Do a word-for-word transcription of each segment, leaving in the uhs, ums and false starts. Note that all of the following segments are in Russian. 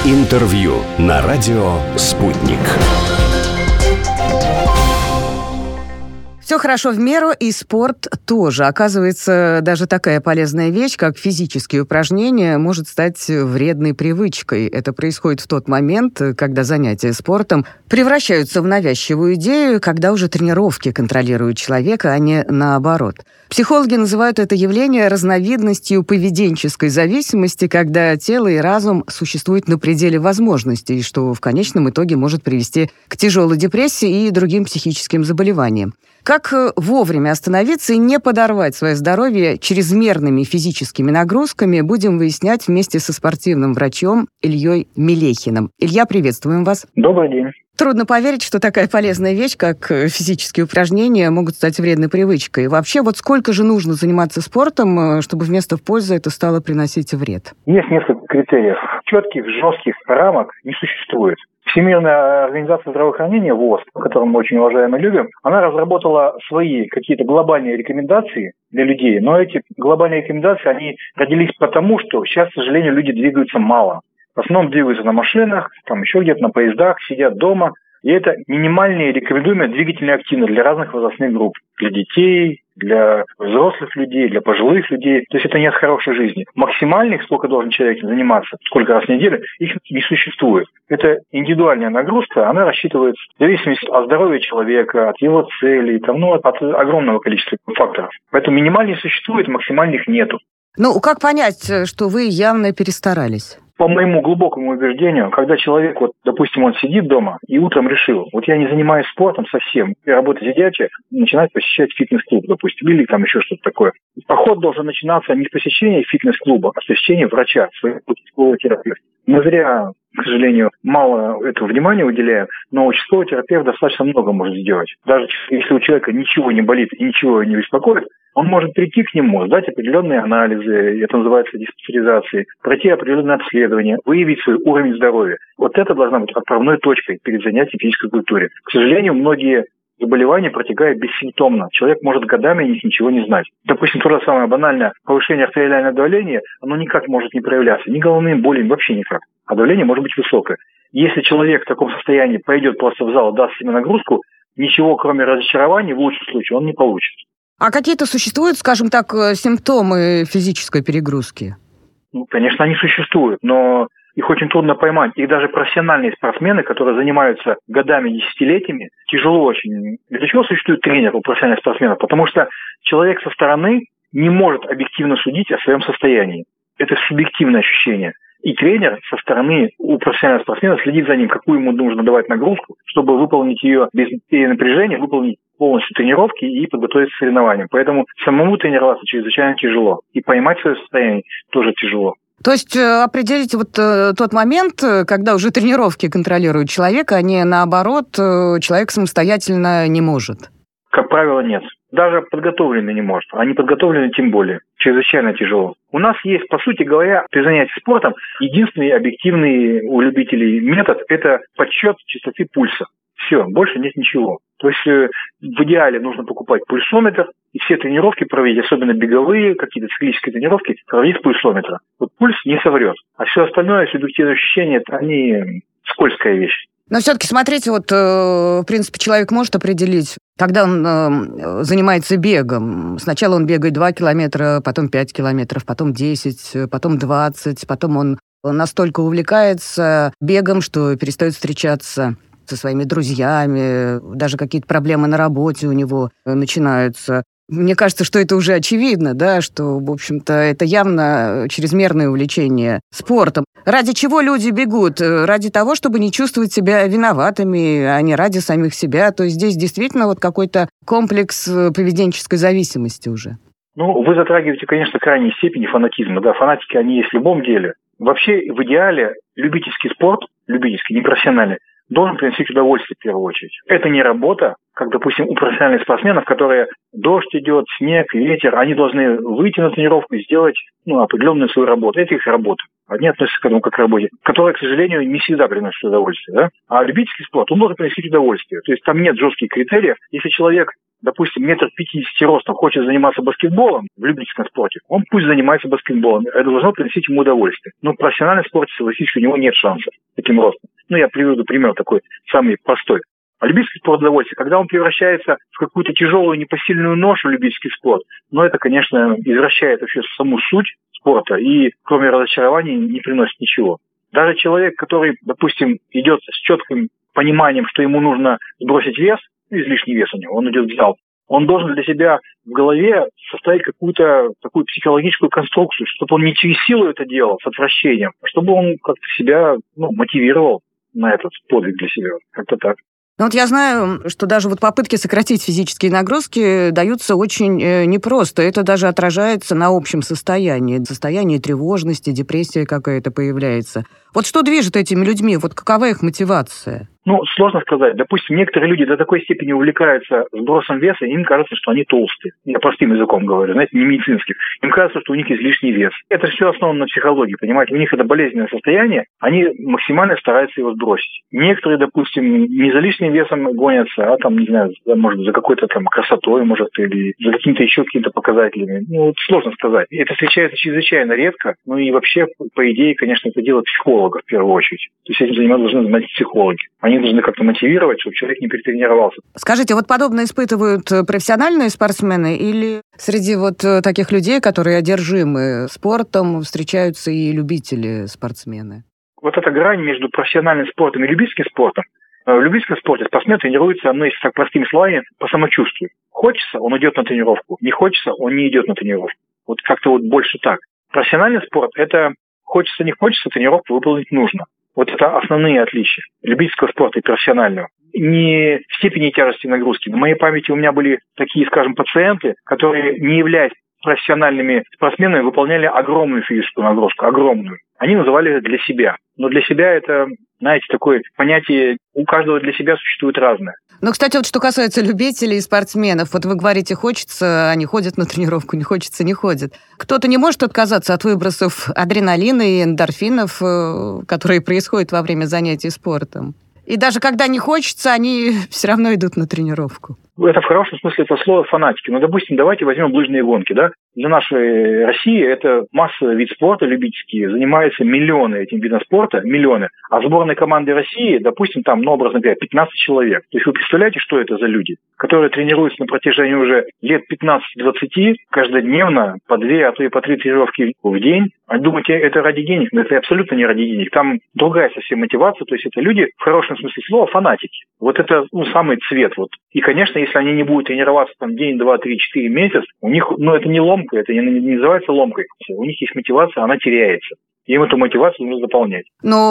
Интервью на радио «Спутник». Все хорошо в меру, и спорт тоже. Оказывается, даже такая полезная вещь, как физические упражнения, может стать вредной привычкой. Это происходит в тот момент, когда занятия спортом превращаются в навязчивую идею, когда уже тренировки контролируют человека, а не наоборот. Психологи называют это явление разновидностью поведенческой зависимости, когда тело и разум существуют на пределе возможностей, что в конечном итоге может привести к тяжелой депрессии и другим психическим заболеваниям. Как вовремя остановиться и не подорвать свое здоровье чрезмерными физическими нагрузками, будем выяснять вместе со спортивным врачом Ильей Мелехиным. Илья, приветствуем вас. Добрый день. Трудно поверить, что такая полезная вещь, как физические упражнения, могут стать вредной привычкой. Вообще, вот сколько же нужно заниматься спортом, чтобы вместо пользы это стало приносить вред? Есть несколько критериев. Четких, жестких рамок не существует. Всемирная организация здравоохранения, ВОЗ, которую мы очень уважаем и любим, она разработала свои какие-то глобальные рекомендации для людей, но эти глобальные рекомендации, они родились потому, что сейчас, к сожалению, люди двигаются мало. В основном двигаются на машинах, там еще где-то на поездах, сидят дома. И это минимальные рекомендуемые двигательные активности для разных возрастных групп. Для детей, для взрослых людей, для пожилых людей. То есть это не от хорошей жизни. Максимальных, сколько должен человек заниматься, сколько раз в неделю, их не существует. Это индивидуальная нагрузка, она рассчитывается в зависимости от здоровья человека, от его целей, там, ну, от огромного количества факторов. Поэтому минимальных существует, максимальных нету. Ну, как понять, что вы явно перестарались? По моему глубокому убеждению, когда человек, вот, допустим, он сидит дома и утром решил, вот я не занимаюсь спортом совсем, я работаю сидячая, начинает посещать фитнес-клуб, допустим, или там еще что-то такое. Поход должен начинаться не с посещения фитнес-клуба, а с посещения врача, своего участкового терапевта. Мы зря, к сожалению, мало этого внимания уделяем, но участковый терапевт достаточно много может сделать. Даже если у человека ничего не болит и ничего не беспокоит, он может прийти к нему, сдать определенные анализы, это называется диспансеризацией, пройти определенное обследование, выявить свой уровень здоровья. Вот это должна быть отправной точкой перед занятием физической культурой. К сожалению, многие заболевания протекают бессимптомно. Человек может годами о них ничего не знать. Допустим, то же самое банальное повышение артериального давления, оно никак может не проявляться, ни головными болями, вообще никак. А давление может быть высокое. Если человек в таком состоянии пойдет просто в зал, даст себе нагрузку, ничего кроме разочарования в лучшем случае он не получит. А какие-то существуют, скажем так, симптомы физической перегрузки? Ну, конечно, они существуют, но их очень трудно поймать. Их даже профессиональные спортсмены, которые занимаются годами, десятилетиями, тяжело очень. Для чего существует тренер у профессиональных спортсменов? Потому что человек со стороны не может объективно судить о своем состоянии. Это субъективное ощущение. И тренер со стороны у профессионального спортсмена следит за ним, какую ему нужно давать нагрузку, чтобы выполнить ее без перенапряжения, выполнить полностью тренировки и подготовиться к соревнованиям. Поэтому самому тренироваться чрезвычайно тяжело. И поймать свое состояние тоже тяжело. То есть определить вот э, тот момент, когда уже тренировки контролируют человека, а не наоборот, э, человек самостоятельно не может? Как правило, нет. Даже подготовленный не может, а неподготовленный тем более. Чрезвычайно тяжело. У нас есть, по сути говоря, при занятии спортом единственный объективный у любителей метод – это подсчет частоты пульса. Все, больше нет ничего. То есть э, в идеале нужно покупать пульсометр и все тренировки проводить, особенно беговые, какие-то циклические тренировки, проводить с пульсометра. Вот пульс не соврет. А все остальное, субъективные ощущения, это они скользкая вещь. Но все-таки, смотрите, вот, э, в принципе, человек может определить, когда он э, занимается бегом. Сначала он бегает два километра, потом пять километров, потом десять, потом двадцать, потом он настолько увлекается бегом, что перестает встречаться со своими друзьями, даже какие-то проблемы на работе у него начинаются. Мне кажется, что это уже очевидно, да, что, в общем-то, это явно чрезмерное увлечение спортом. Ради чего люди бегут? Ради того, чтобы не чувствовать себя виноватыми, а не ради самих себя. То есть здесь действительно вот какой-то комплекс поведенческой зависимости уже. Ну, вы затрагиваете, конечно, крайней степени фанатизма. Да, фанатики, они есть в любом деле. Вообще, в идеале, любительский спорт, любительский, не профессиональный, должен приносить удовольствие в первую очередь. Это не работа, как, допустим, у профессиональных спортсменов, которые дождь идет, снег, ветер, они должны выйти на тренировку и сделать ну, определенную свою работу. Это их работа. Они относятся к этому как к работе, которая, к сожалению, не всегда приносит удовольствие. Да? А любительский спорт, он должен приносить удовольствие. То есть там нет жестких критериев. Если человек допустим, метр пятьдесят ростом хочет заниматься баскетболом в любительском спорте, он пусть занимается баскетболом. Это должно приносить ему удовольствие. Но в профессиональном спорте, согласитесь, у него нет шансов таким ростом. Ну, я приведу пример такой, самый простой. А любительский спорт удовольствие, когда он превращается в какую-то тяжелую непосильную ношу, любительский спорт, но это, конечно, извращает вообще саму суть спорта и, кроме разочарований, не приносит ничего. Даже человек, который, допустим, идет с четким пониманием, что ему нужно сбросить вес, излишний вес у него, он идет в зал, он должен для себя в голове составить какую-то такую психологическую конструкцию, чтобы он не через силу это делал с отвращением, а чтобы он как-то себя ну, мотивировал на этот подвиг для себя. Как-то так. Ну вот я знаю, что даже вот попытки сократить физические нагрузки даются очень э, непросто. Это даже отражается на общем состоянии. Состояние тревожности, депрессия какая-то появляется. Вот что движет этими людьми? Вот какова их мотивация? Ну, сложно сказать. Допустим, некоторые люди до такой степени увлекаются сбросом веса, им кажется, что они толстые. Я простым языком говорю, знаете, не медицинским. Им кажется, что у них излишний вес. Это все основано на психологии, понимаете? У них это болезненное состояние, они максимально стараются его сбросить. Некоторые, допустим, не за лишним весом гонятся, а там, не знаю, может, за какой-то там красотой, может, или за какими-то еще какими-то показателями. Ну, вот сложно сказать. Это встречается чрезвычайно редко. Ну и вообще, по идее, конечно, это дело психолога в первую очередь. То есть этим заниматься должны заниматься психологи. Они должны как-то мотивировать, чтобы человек не перетренировался. Скажите, вот подобное испытывают профессиональные спортсмены или среди вот таких людей, которые одержимы спортом, встречаются и любители-спортсмены? Вот эта грань между профессиональным спортом и любительским спортом. В любительском спорте спортсмен тренируется, ну, если так простыми словами, по самочувствию. Хочется, он идет на тренировку. Не хочется, он не идет на тренировку. Вот как-то вот больше так. Профессиональный спорт – это хочется, не хочется, тренировку выполнить нужно. Вот это основные отличия любительского спорта и профессионального. Не в степени тяжести нагрузки. На моей памяти у меня были такие, скажем, пациенты, которые, не являясь профессиональными спортсменами, выполняли огромную физическую нагрузку, огромную. Они называли это для себя. Но для себя это, знаете, такое понятие, у каждого для себя существует разное. Ну, кстати, вот что касается любителей и спортсменов, вот вы говорите, хочется, они ходят на тренировку, не хочется, не ходят. Кто-то не может отказаться от выбросов адреналина и эндорфинов, которые происходят во время занятий спортом. И даже когда не хочется, они все равно идут на тренировку. Это в хорошем смысле этого слова фанатики. Ну, допустим, давайте возьмем лыжные гонки, да? Для нашей России это массовый вид спорта любительский, занимаются миллионы этим видом спорта, миллионы. А сборной команды России, допустим, там, ну, образно говоря, пятнадцать человек. То есть вы представляете, что это за люди, которые тренируются на протяжении уже лет пятнадцать-двадцать, каждодневно, по две, а то и по три тренировки в день. А думаете, это ради денег? Но это абсолютно не ради денег. Там другая совсем мотивация, то есть это люди, в хорошем смысле слова, фанатики. Вот это, ну, самый цвет, вот. И, конечно, если они не будут тренироваться там день, два, три, четыре месяца, у них, ну, это не ломка, это не, не называется ломкой. У них есть мотивация, она теряется. Им эту мотивацию нужно заполнять.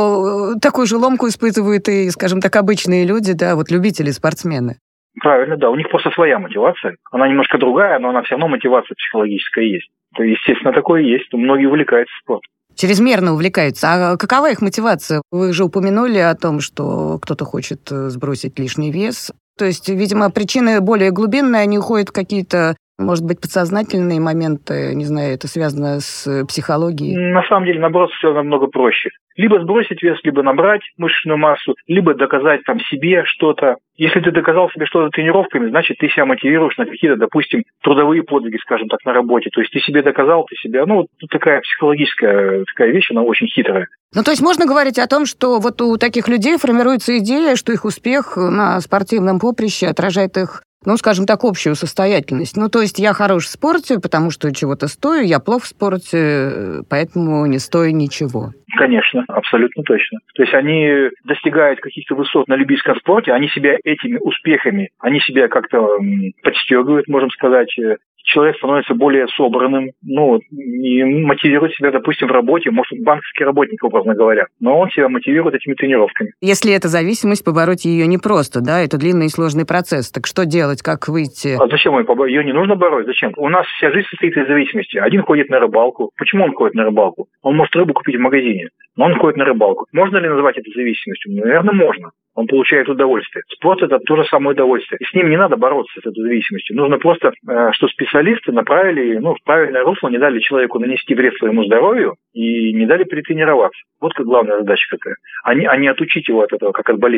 Но такую же ломку испытывают и, скажем так, обычные люди, да, вот любители, спортсмены. Правильно, да. У них просто своя мотивация. Она немножко другая, но она все равно мотивация психологическая есть. То, естественно, такое есть. Многие увлекаются спортом. Чрезмерно увлекаются. А какова их мотивация? Вы же упомянули о том, что кто-то хочет сбросить лишний вес. То есть, видимо, причины более глубинные, они уходят в какие-то, может быть, подсознательные моменты, не знаю, это связано с психологией? На самом деле, наоборот, все намного проще. Либо сбросить вес, либо набрать мышечную массу, либо доказать там себе что-то. Если ты доказал себе что-то тренировками, значит, ты себя мотивируешь на какие-то, допустим, трудовые подвиги, скажем так, на работе. То есть ты себе доказал, ты себя... Ну, тут такая психологическая такая вещь, она очень хитрая. Ну, то есть можно говорить о том, что вот у таких людей формируется идея, что их успех на спортивном поприще отражает их, ну, скажем так, общую состоятельность. Ну, то есть я хорош в спорте, потому что чего-то стою, я плох в спорте, поэтому не стою ничего. Конечно, абсолютно точно. То есть они достигают каких-то высот на любительском спорте, они себя этими успехами, они себя как-то подстегивают, можем сказать. Человек становится более собранным, ну, и мотивирует себя, допустим, в работе, может, банковский работник, образно говоря, но он себя мотивирует этими тренировками. Если это зависимость, побороть ее непросто, да, это длинный и сложный процесс. Так что делать, как выйти? А зачем ее побороть? Ее не нужно бороть, зачем? У нас вся жизнь состоит из зависимости. Один ходит на рыбалку. Почему он ходит на рыбалку? Он может рыбу купить в магазине, но он ходит на рыбалку. Можно ли назвать это зависимостью? Наверное, можно. Он получает удовольствие. Спорт – это то же самое удовольствие. И с ним не надо бороться, с этой зависимостью. Нужно просто, что специалисты направили, ну, в правильное русло, не дали человеку нанести вред своему здоровью и не дали перетренироваться. Вот как главная задача какая. А не, а не отучить его от этого, как от болезни.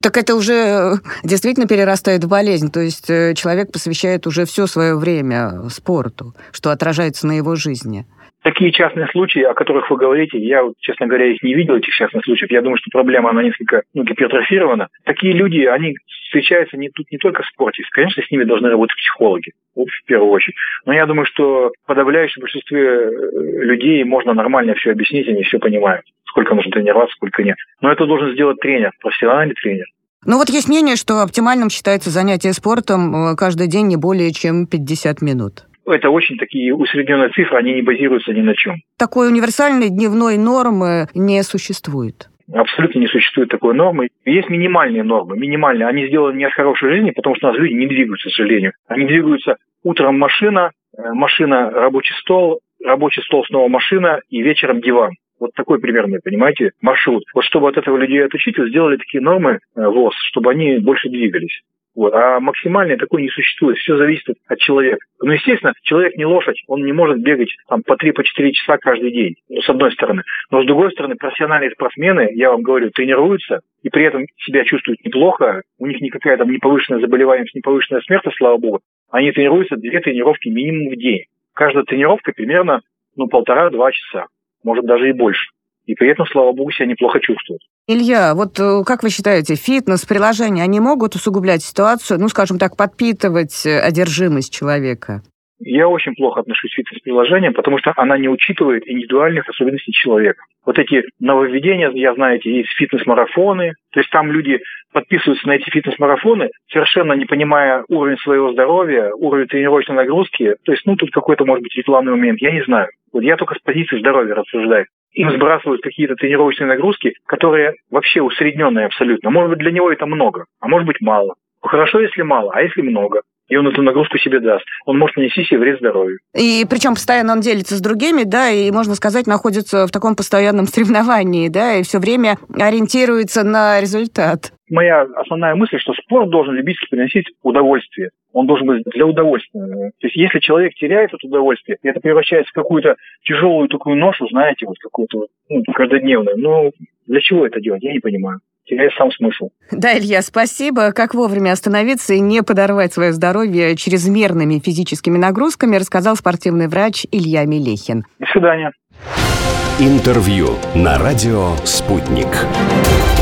Так это уже действительно перерастает в болезнь, то есть человек посвящает уже все свое время спорту, что отражается на его жизни. Такие частные случаи, о которых вы говорите, я, честно говоря, их не видел, этих частных случаев. Я думаю, что проблема, она несколько ну, гипертрофирована. Такие люди, они встречаются не, тут не только в спорте. Конечно, с ними должны работать психологи, вот, в первую очередь. Но я думаю, что в подавляющем большинстве людей можно нормально все объяснить, они все понимают. Сколько нужно тренироваться, сколько нет. Но это должен сделать тренер, профессиональный тренер. Ну вот есть мнение, что оптимальным считается занятие спортом каждый день не более чем пятьдесят минут. Это очень такие усредненные цифры, они не базируются ни на чем. Такой универсальной дневной нормы не существует. Абсолютно не существует такой нормы. Есть минимальные нормы. Минимальные. Они сделаны не от хорошей жизни, потому что у нас люди не двигаются, к сожалению. Они двигаются утром машина, машина рабочий стол, рабочий стол снова машина и вечером диван. Вот такой примерно, понимаете, маршрут. Вот чтобы от этого людей отучить, сделали такие нормы ВОЗ, чтобы они больше двигались. Вот. А максимальной такой не существует. Все зависит от человека. Ну, естественно, человек не лошадь. Он не может бегать там, по три-четыре часа каждый день, ну, с одной стороны. Но с другой стороны, профессиональные спортсмены, я вам говорю, тренируются и при этом себя чувствуют неплохо. У них никакая там не повышенная заболеваемость, не повышенная смертность, слава богу. Они тренируются две тренировки минимум в день. Каждая тренировка примерно ну, полтора-два часа. Может, даже и больше. И при этом, слава богу, себя неплохо чувствуют. Илья, вот как вы считаете, фитнес-приложения, они могут усугублять ситуацию, ну, скажем так, подпитывать одержимость человека? Я очень плохо отношусь к фитнес-приложениям, потому что она не учитывает индивидуальных особенностей человека. Вот эти нововведения, я знаете, есть фитнес-марафоны, то есть там люди подписываются на эти фитнес-марафоны, совершенно не понимая уровень своего здоровья, уровень тренировочной нагрузки. То есть, ну, тут какой-то, может быть, рекламный момент, я не знаю. Вот я только с позиции здоровья рассуждаю. Им сбрасывают какие-то тренировочные нагрузки, которые вообще усредненные абсолютно. Может быть, для него это много, а может быть, мало. Хорошо, если мало, а если много. И он эту нагрузку себе даст. Он может нанести себе вред здоровью. И причем постоянно он делится с другими, да, и, можно сказать, находится в таком постоянном соревновании, да, и все время ориентируется на результат. Моя основная мысль, что спорт должен любительски приносить удовольствие. Он должен быть для удовольствия. То есть, если человек теряет это удовольствие, и это превращается в какую-то тяжелую такую ношу, знаете, вот какую-то ну, каждодневную, ну, для чего это делать, я не понимаю. Теряет сам смысл. Да, Илья, спасибо. Как вовремя остановиться и не подорвать свое здоровье чрезмерными физическими нагрузками, рассказал спортивный врач Илья Мелехин. До свидания. Интервью на радио «Спутник».